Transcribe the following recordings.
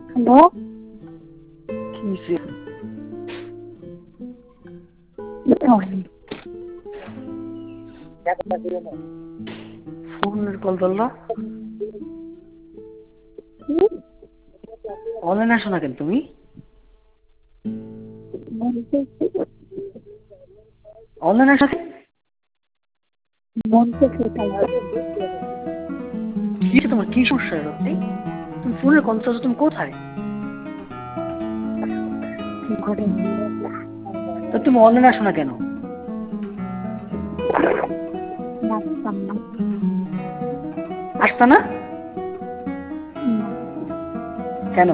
Hello, কি হইছে? ফোনের কল ধরলো। অনলাইনে আসো না কেন তুমি? অনলাইনে আসো কেন? মন থেকে তাই কি হয়েছে তোমার? কি সমস্যা হলো? তুমি ফোনের কল চাচ্ছ, তুমি কোথায়? ঘরে তা তুমি অনলাইনে আসো না কেন? নাচতাম না। আসতা না কেন?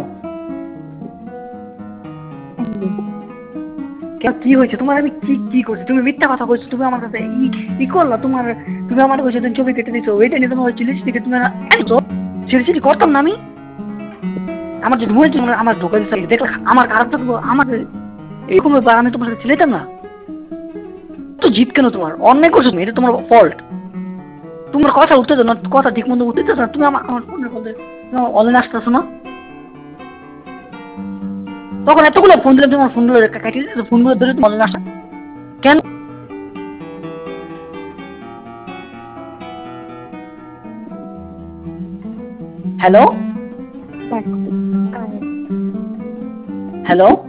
কেন, কি হয়েছে তোমার? আমি কি কি করছি? তুমি মিথ্যা কথা কইছো। তুমি আমার কাছে ই করলা। তুমি আমার কইছো তুমি ছবি কেটে দিছো, ওইটা নিয়ে তোমার চিলিস থেকে তুমি আনছো। চিলি করতাম না আমি। আমার যদি মনে হচ্ছে আমার ঢোকা দিচ্ছে, দেখলে আমার খারাপ থাকবো। আমার এরকম ব্যাপার, আমি তোমার সাথে ছিলাম না তো। জিত কেন? তোমার অন্যায় করছো তুমি, এটা তোমার ফল্ট। তোমার কথা উঠতেছো না, কথা ঠিক মতো উঠতেছো না। তুমি আমার আমার ফোনের কথা অনলাইনে আসতেছো না। তখন এতগুলো ফোন দিলাম, তোমার ফোনগুলো কাটিয়ে দিতেছো, ফোনগুলো ধরে তুমি অনলাইনে আসা কেন? Hello, hello.